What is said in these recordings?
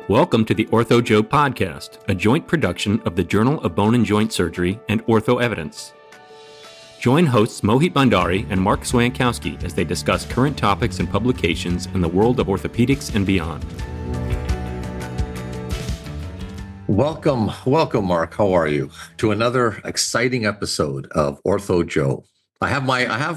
Welcome to the Ortho Joe podcast, a joint production of the Journal of Bone and Joint Surgery and Ortho Evidence. Join hosts Mohit Bhandari and Mark Swankowski as they discuss current topics and publications in the world of orthopedics and beyond. Welcome, Mark. How are you? To another exciting episode of Ortho Joe. I have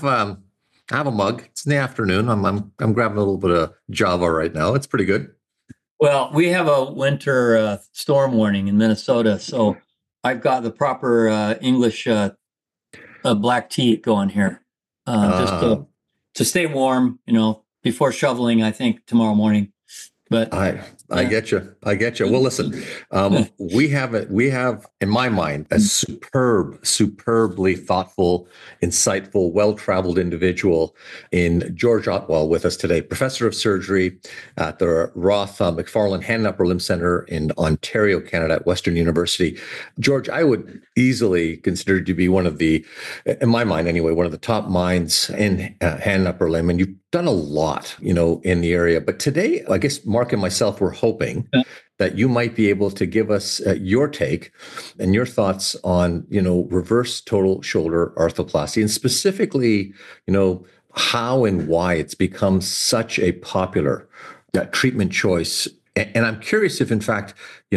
a mug. It's in the afternoon. I'm grabbing a little bit of Java right now. It's pretty good. Well, we have a winter storm warning in Minnesota, so I've got the proper English black tea going here, just to stay warm, before shoveling. I think tomorrow morning. But I get you. Well, listen, we have in my mind a superbly thoughtful, insightful, well-traveled individual in George Otwell with us today, professor of surgery at the Roth McFarlane Hand and Upper Limb Center in Ontario, Canada, at Western University. George, I would easily consider you to be one of the, in my mind anyway, one of the top minds in hand and upper limb, and you've done a lot, in the area. But today, I guess Mark and myself were hoping that you might be able to give us your take and your thoughts on, reverse total shoulder arthroplasty, and specifically, how and why it's become such a popular treatment choice. And I'm curious if, in fact,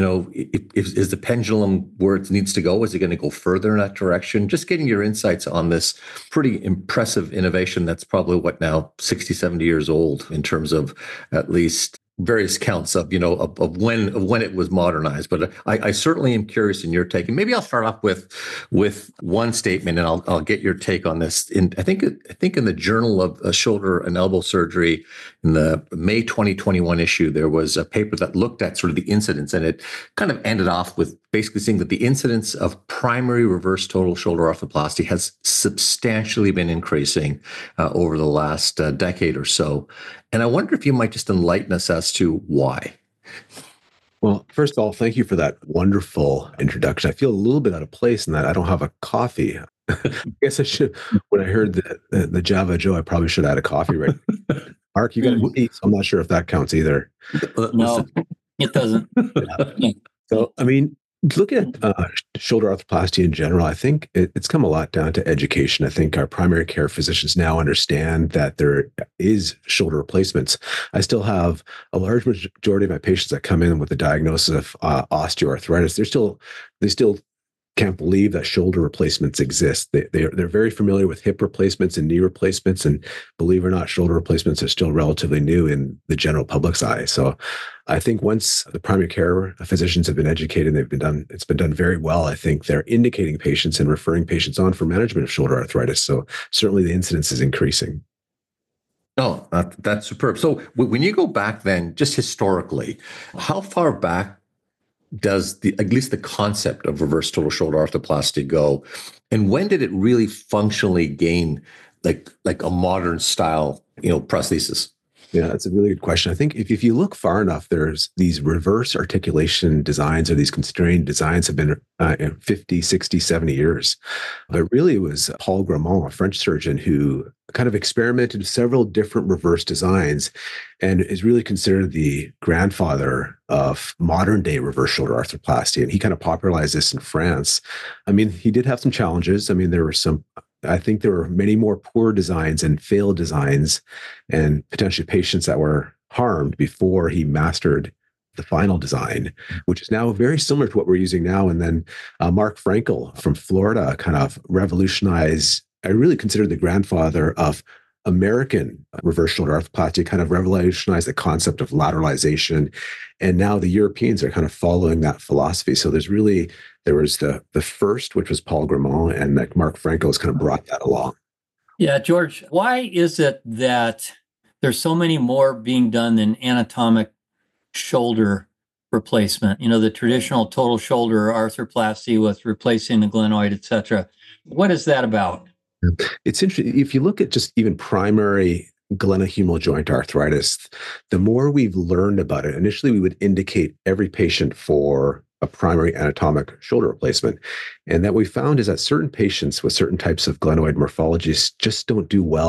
is the pendulum where it needs to go? Is it going to go further in that direction? Just getting your insights on this pretty impressive innovation that's probably, now, 60, 70 years old in terms of at least various counts of when it was modernized. But I certainly am curious in your take, and maybe I'll start off with one statement, and I'll get your take on this. I think in the Journal of Shoulder and Elbow Surgery in the May 2021 issue, there was a paper that looked at sort of the incidence, and it kind of ended off with basically saying that the incidence of primary reverse total shoulder arthroplasty has substantially been increasing over the last decade or so. And I wonder if you might just enlighten us as to why. Well, first of all, thank you for that wonderful introduction. I feel a little bit out of place in that I don't have a coffee. I guess I should, when I heard the Java Joe, I probably should have had a coffee right now. Mark, you got to eat, so I'm not sure if that counts either. No, it doesn't. Yeah. So, looking at shoulder arthroplasty in general, I think it's come a lot down to education. I think our primary care physicians now understand that there is shoulder replacements. I still have a large majority of my patients that come in with a diagnosis of osteoarthritis. They still can't believe that shoulder replacements exist. They're very familiar with hip replacements and knee replacements, and believe it or not, shoulder replacements are still relatively new in the general public's eye. So I think once the primary care physicians have been educated, it's been done very well. I think they're indicating patients and referring patients on for management of shoulder arthritis. So certainly the incidence is increasing. Oh, that's superb. So when you go back then, just historically, how far back does at least the concept of reverse total shoulder arthroplasty go? And when did it really functionally gain like a modern style, prosthesis? Yeah, that's a really good question. I think if you look far enough, there's these reverse articulation designs, or these constrained designs have been 50, 60, 70 years. But really it was Paul Gramont, a French surgeon, who kind of experimented with several different reverse designs and is really considered the grandfather of modern day reverse shoulder arthroplasty. And he kind of popularized this in France. He did have some challenges. I think there were many more poor designs and failed designs and potentially patients that were harmed before he mastered the final design, which is now very similar to what we're using now. And then Mark Frankel from Florida kind of revolutionized, I really consider the grandfather of American reverse shoulder arthroplasty, kind of revolutionized the concept of lateralization. And now the Europeans are kind of following that philosophy. So there was the first, which was Paul Gramont, and Mark Frankel has kind of brought that along. Yeah, George, why is it that there's so many more being done than anatomic shoulder replacement? The traditional total shoulder arthroplasty with replacing the glenoid, et cetera. What is that about? It's interesting. If you look at just even primary glenohumeral joint arthritis, the more we've learned about it, initially we would indicate every patient for a primary anatomic shoulder replacement. And that we found is that certain patients with certain types of glenoid morphologies just don't do well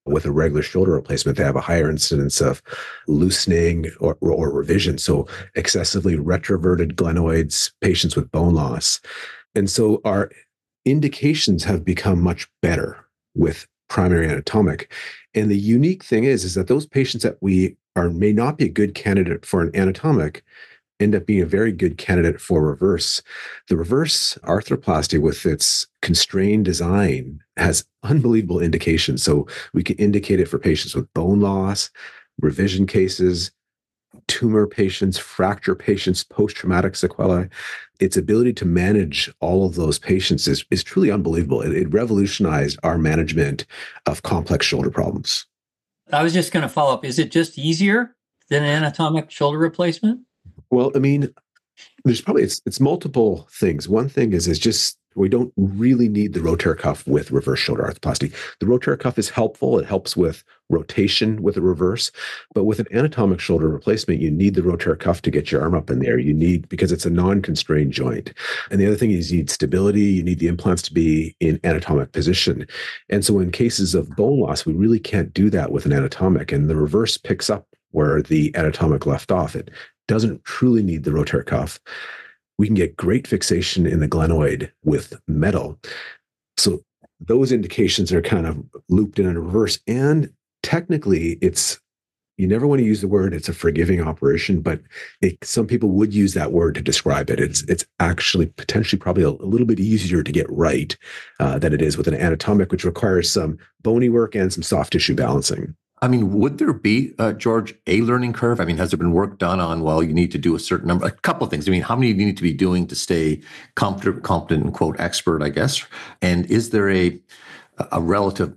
with a regular shoulder replacement, they have a higher incidence of loosening or revision. So excessively retroverted glenoids, patients with bone loss. And so our indications have become much better with primary anatomic. And the unique thing is that those patients that may not be a good candidate for an anatomic end up being a very good candidate for reverse. The reverse arthroplasty with its constrained design has unbelievable indications. So we can indicate it for patients with bone loss, revision cases, tumor patients, fracture patients, post-traumatic sequelae. Its ability to manage all of those patients is truly unbelievable. It revolutionized our management of complex shoulder problems. I was just going to follow up. Is it just easier than an anatomic shoulder replacement? Well, I mean, there's probably it's multiple things. One thing is just we don't really need the rotator cuff with reverse shoulder arthroplasty. The rotator cuff is helpful. It helps with rotation with a reverse, but with an anatomic shoulder replacement, you need the rotator cuff to get your arm up in there. Because it's a non-constrained joint. And the other thing is you need stability. You need the implants to be in anatomic position. And so in cases of bone loss, we really can't do that with an anatomic, and the reverse picks up where the anatomic left off. It doesn't truly need the rotator cuff. We can get great fixation in the glenoid with metal. So those indications are kind of looped in a reverse. And technically, you never want to use the word, it's a forgiving operation, but some people would use that word to describe it. It's actually potentially probably a little bit easier to get right than it is with an anatomic, which requires some bony work and some soft tissue balancing. I mean, would there be, George, a learning curve? I mean, has there been work done on, well, you need to do a certain number, a couple of things. I mean, how many do you need to be doing to stay competent and quote expert, I guess? And is there a relative,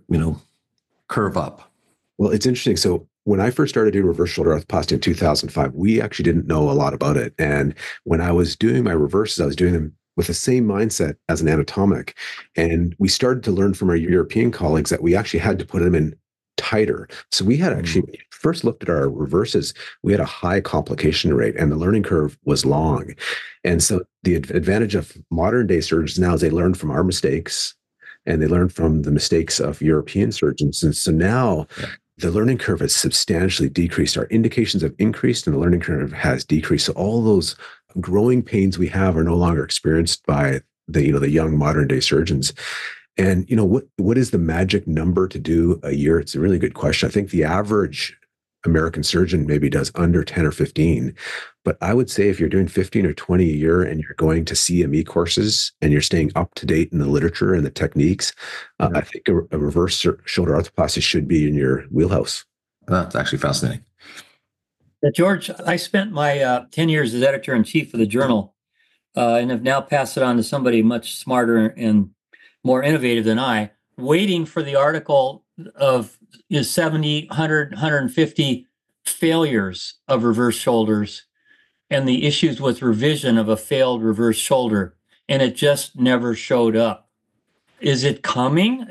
curve up? Well, it's interesting. So when I first started doing reverse shoulder arthroplasty in 2005, we actually didn't know a lot about it. And when I was doing my reverses, I was doing them with the same mindset as an anatomic. And we started to learn from our European colleagues that we actually had to put them in tighter. So we had actually, when we first looked at our reverses, we had a high complication rate and the learning curve was long. And so the advantage of modern day surgeons now is they learn from our mistakes and they learn from the mistakes of European surgeons. And so now the learning curve has substantially decreased. Our indications have increased and the learning curve has decreased. So all those growing pains we have are no longer experienced by the young modern day surgeons. And what is the magic number to do a year? It's a really good question. I think the average American surgeon maybe does under 10 or 15. But I would say if you're doing 15 or 20 a year and you're going to CME courses and you're staying up to date in the literature and the techniques, I think a reverse shoulder arthroplasty should be in your wheelhouse. That's actually fascinating. George, I spent my 10 years as editor-in-chief of the journal and have now passed it on to somebody much smarter and more innovative than I, waiting for the article of 70, 100, 150 failures of reverse shoulders and the issues with revision of a failed reverse shoulder, and it just never showed up. Is it coming?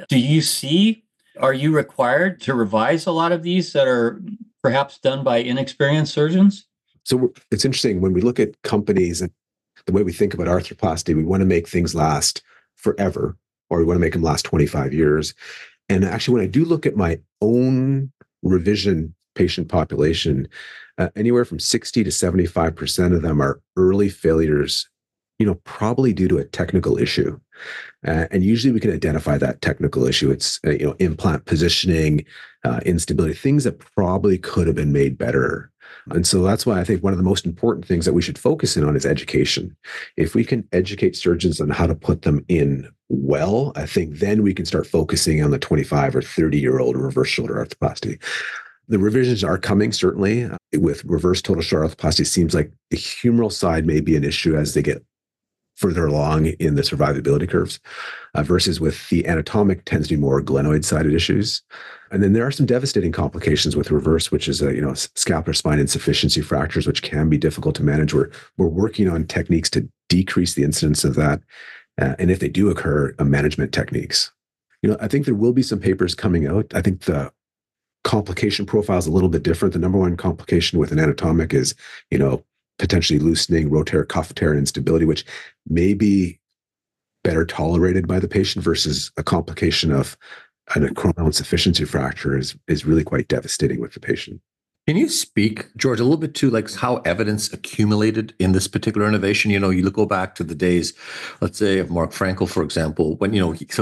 Are you required to revise a lot of these that are perhaps done by inexperienced surgeons? So it's interesting when we look at companies and the way we think about arthroplasty, we want to make things last forever, or we want to make them last 25 years. And actually, when I do look at my own revision patient population, anywhere from 60 to 75% of them are early failures, probably due to a technical issue. And usually we can identify that technical issue. It's, implant positioning, instability, things that probably could have been made better. And so that's why I think one of the most important things that we should focus in on is education. If we can educate surgeons on how to put them in well, I think then we can start focusing on the 25 or 30-year-old reverse shoulder arthroplasty. The revisions are coming, certainly. With reverse total shoulder arthroplasty, seems like the humeral side may be an issue as they get further along in the survivability curves, versus with the anatomic tends to be more glenoid-sided issues. And then there are some devastating complications with reverse, which is scapular spine insufficiency fractures, which can be difficult to manage. We're working on techniques to decrease the incidence of that, and if they do occur, management techniques. I think there will be some papers coming out. I think the complication profile is a little bit different. The number one complication with an anatomic is, potentially loosening, rotator cuff tear, and instability, which may be better tolerated by the patient versus a complication of a coronal insufficiency fracture is really quite devastating with the patient. Can you speak, George, a little bit to like how evidence accumulated in this particular innovation? You go back to the days, let's say, of Mark Frankel, for example, when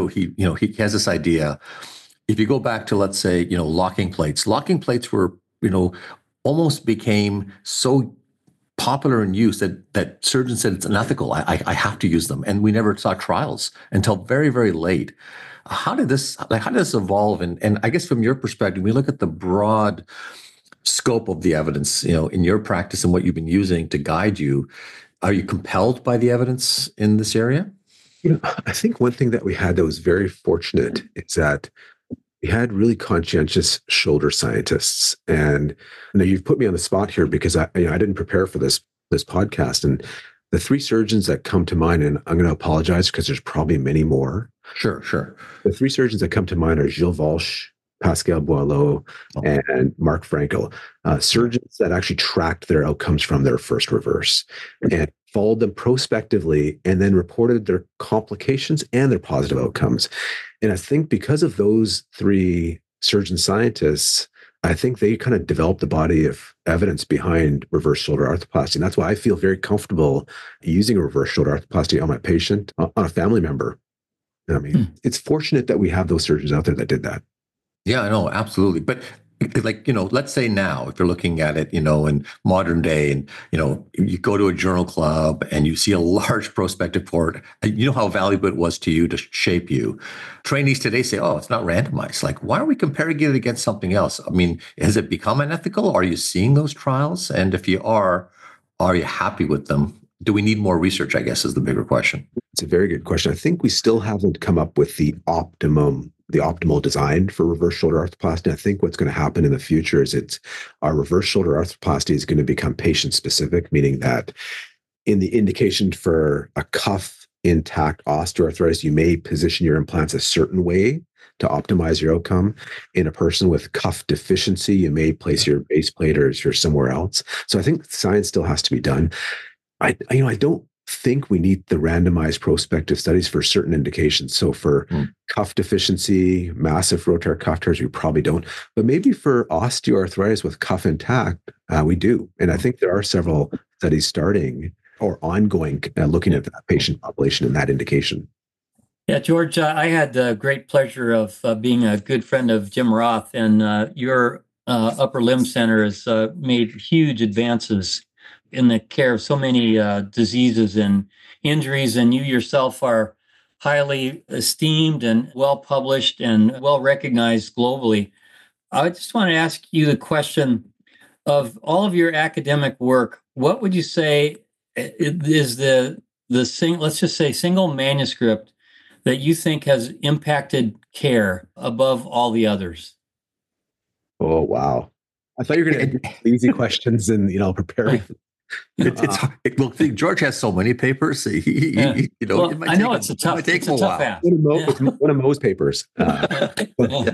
he has this idea. If you go back to, let's say, locking plates were, almost became so popular in use that surgeons said it's unethical. I have to use them, and we never saw trials until very, very late. How did this evolve? And I guess from your perspective, we look at the broad scope of the evidence, in your practice and what you've been using to guide you. Are you compelled by the evidence in this area? I think one thing that we had that was very fortunate is that we had really conscientious shoulder scientists. And you've put me on the spot here because I didn't prepare for this podcast. And the three surgeons that come to mind, and I'm going to apologize because there's probably many more. Sure. The three surgeons that come to mind are Gilles Walsh, Pascal Boileau, and Mark Frankel, surgeons that actually tracked their outcomes from their first reverse and followed them prospectively and then reported their complications and their positive outcomes. And I think because of those three surgeon scientists, I think they kind of developed the body of evidence behind reverse shoulder arthroplasty. And that's why I feel very comfortable using a reverse shoulder arthroplasty on my patient, on a family member. I mean, it's fortunate that we have those surgeons out there that did that. Yeah, I know, absolutely. But let's say now, if you're looking at it, in modern day, and, you go to a journal club and you see a large prospective report, you know how valuable it was to you to shape you. Trainees today say, oh, it's not randomized. Like, why are we comparing it against something else? I mean, has it become unethical? Are you seeing those trials? And if you are you happy with them? Do we need more research, I guess, is the bigger question. It's a very good question. I think we still haven't come up with the optimal design for reverse shoulder arthroplasty. I think what's going to happen in the future is our reverse shoulder arthroplasty is going to become patient specific, meaning that in the indication for a cuff intact osteoarthritis, you may position your implants a certain way to optimize your outcome. In a person with cuff deficiency, you may place your base plate or somewhere else. So I think science still has to be done. I don't think we need the randomized prospective studies for certain indications. So for cuff deficiency, massive rotator cuff tears, we probably don't. But maybe for osteoarthritis with cuff intact, we do. And I think there are several studies starting or ongoing looking at that patient population in that indication. Yeah, George, I had the great pleasure of being a good friend of Jim Roth, and your upper limb center has made huge advances in the care of so many diseases and injuries, and you yourself are highly esteemed and well published and well recognized globally. I just want to ask you the question of all of your academic work. What would you say is let's just say single manuscript that you think has impacted care above all the others? Oh, wow. I thought you were going to easy questions and, preparing. Look, George has so many papers. I know it's a tough ask. One of Mo's papers. I'm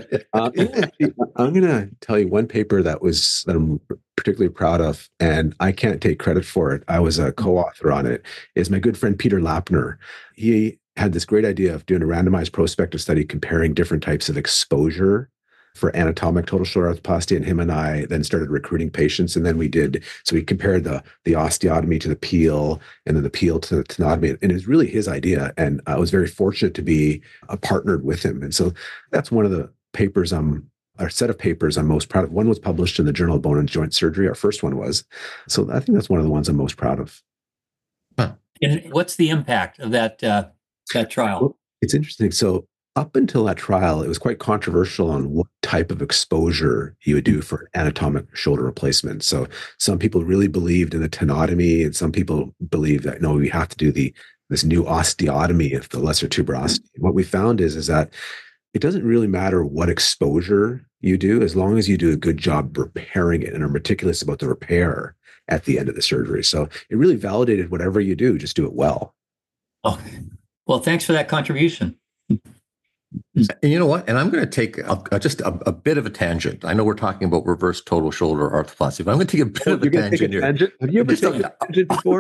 going to tell you one paper that I'm particularly proud of, and I can't take credit for it. I was a co-author on it. Is my good friend Peter Lappner. He had this great idea of doing a randomized prospective study comparing different types of exposure for anatomic total shoulder arthroplasty, and him and I then started recruiting patients. And then we compared the osteotomy to the peel, and then the peel to the tenotomy. And it was really his idea. And I was very fortunate to be partnered with him. And so that's one of the papers our set of papers I'm most proud of. One was published in the Journal of Bone and Joint Surgery. Our first one was. So I think that's one of the ones I'm most proud of. Huh. And what's the impact of that trial? Well, it's interesting. So up until that trial, it was quite controversial on what type of exposure you would do for anatomic shoulder replacement. So some people really believed in the tenotomy, and some people believe that, no, we have to do this new osteotomy of the lesser tuberosity. What we found is that it doesn't really matter what exposure you do, as long as you do a good job repairing it and are meticulous about the repair at the end of the surgery. So it really validated whatever you do, just do it well. Oh, well, thanks for that contribution. And you know what? And I'm going to take just a bit of a tangent. I know we're talking about reverse total shoulder arthroplasty, but I'm going to take a bit of a tangent here. Have you ever taken a tangent before?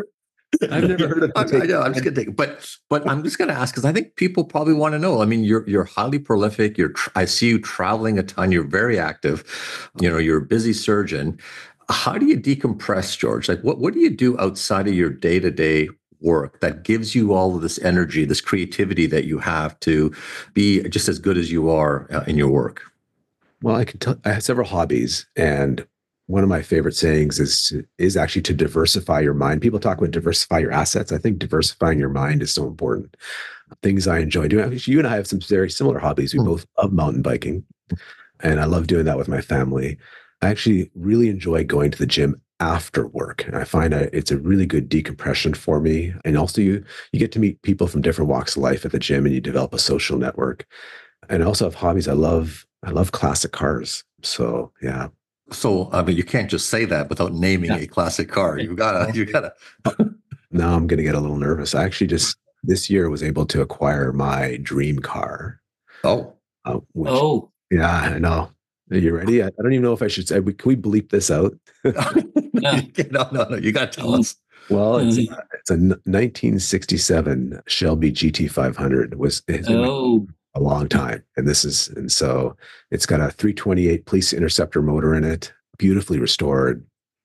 I've never heard of I know, I'm just kidding, but I'm just going to ask because I think people probably want to know. I mean, you're highly prolific. I see you traveling a ton. You're very active. You're a busy surgeon. How do you decompress, George? Like, what do you do outside of your day-to-day work that gives you all of this energy, this creativity that you have to be just as good as you are in your work? Well, I have several hobbies, and one of my favorite sayings is actually to diversify your mind. People talk about diversify your assets. I think diversifying your mind is so important. Things I enjoy doing. You and I have some very similar hobbies. We both love mountain biking, and I love doing that with my family. I actually really enjoy going to the gym after work. And I find it's a really good decompression for me. And also you get to meet people from different walks of life at the gym, and you develop a social network. And I also have hobbies. I love classic cars. So yeah. So I mean, you can't just say that without naming a classic car. You gotta. Now I'm going to get a little nervous. I actually just this year was able to acquire my dream car. Oh. Yeah, I know. Are you ready? I don't even know if I should say. Can we bleep this out? No. You got to tell us. Well, it's a 1967 Shelby GT500. It's been a long time, and so it's got a 328 Police Interceptor motor in it, beautifully restored.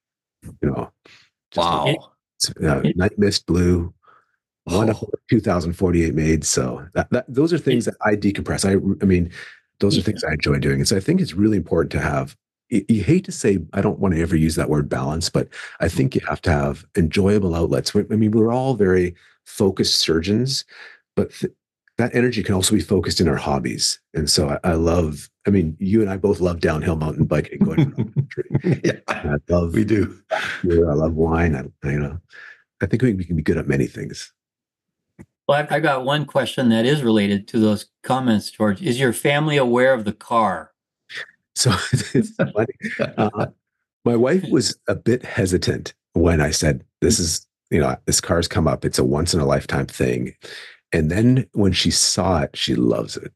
Wow. Night mist blue. One of 2048 made. So those are things that I decompress. I mean, those are things I enjoy doing. And so I think it's really important to have, you hate to say, I don't want to ever use that word balance, but I think you have to have enjoyable outlets. I mean, we're all very focused surgeons, but that energy can also be focused in our hobbies. And so I mean, you and I both love downhill mountain biking, going around the country. We do. I love wine. I think we can be good at many things. Well, I got one question that is related to those comments, George. Is your family aware of the car? So it's funny. My wife was a bit hesitant when I said, this car's come up. It's a once in a lifetime thing. And then when she saw it, she loves it.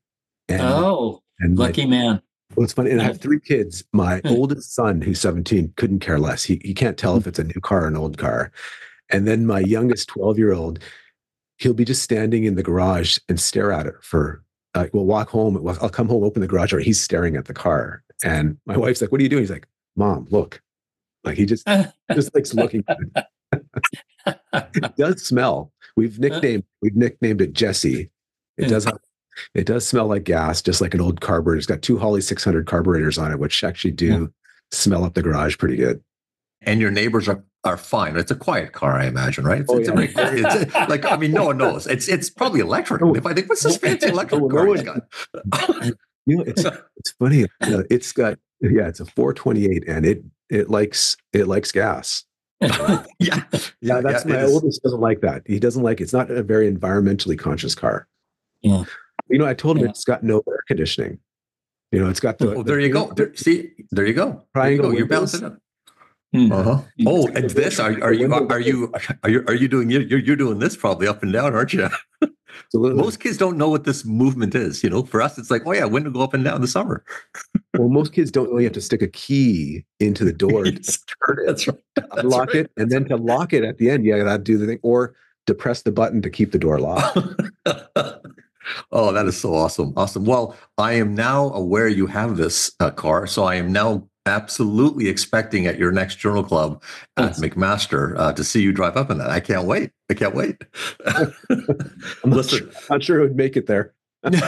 And lucky man. Well, it's funny. And I have 3 kids. My oldest son, who's 17, couldn't care less. He can't tell if it's a new car or an old car. And then my youngest 12-year-old, he'll be just standing in the garage and stare at it we'll walk home. I'll come home, open the garage door. He's staring at the car. And my wife's like, what are you doing? He's like, Mom, look. Like he just likes looking at it. It does smell. We've nicknamed it Jesse. It does smell like gas, just like an old carburetor. It's got 2 Holley 600 carburetors on it, which actually do smell up the garage pretty good. And your neighbors are fine. It's a quiet car, I imagine, right? It's like, I mean, no one knows. It's probably electric. If I think, what's this fancy electric car he's got? It's funny. It's got it's a 428, and it likes gas. That's my oldest doesn't like that. He doesn't like it's not a very environmentally conscious car. Yeah. I told him it's got no air conditioning. It's got the. There you go. There you go. Triangle. You're balancing it. Uh-huh. Oh, and this are you doing? You're doing this probably up and down, aren't you? Absolutely. Most kids don't know what this movement is. For us, it's like, oh yeah, window go up and down in the summer. Well, most kids don't know you have to stick a key into the door to turn it. That's right. Unlock it, and then to lock it at the end, you got to do the thing, or to press the button to keep the door locked. Oh, that is so awesome. Awesome. Well, I am now aware you have this car, so I am now absolutely expecting at your next Journal Club at McMaster to see you drive up in that. I can't wait. Listen, not sure it would make it there.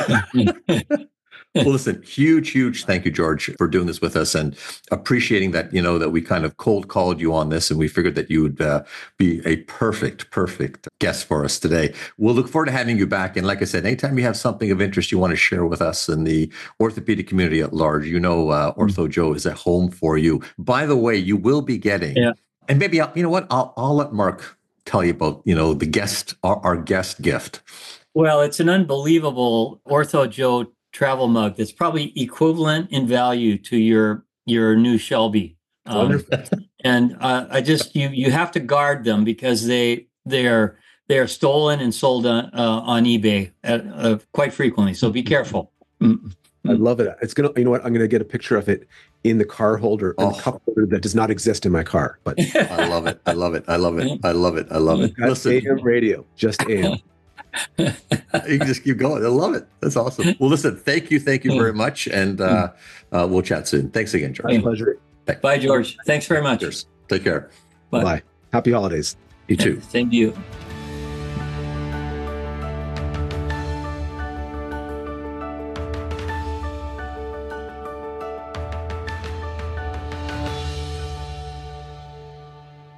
Well, listen, huge thank you, George, for doing this with us and appreciating that, that we kind of cold called you on this and we figured that you would be a perfect guest for us today. We'll look forward to having you back. And like I said, anytime you have something of interest you want to share with us in the orthopedic community at large, Ortho Joe is a home for you. By the way, you will be getting, and maybe, I'll let Mark tell you about, the guest, our guest gift. Well, it's an unbelievable Ortho Joe travel mug that's probably equivalent in value to your new Shelby. And I just you have to guard them because they are stolen and sold on eBay quite frequently. So be careful. I love it. It's gonna, you know what? I'm gonna get a picture of it in the car holder, in the cup holder that does not exist in my car. But I love it. I love it. I love it. I love it. I love it. Listen, AM radio, just AM. You can just keep going. I love it. That's awesome. Well, listen, thank you very much, and we'll chat soon. Thanks again, George. My pleasure. Bye, George. Thanks very much. Cheers. Take care. Bye. Happy holidays. You too. Same to you.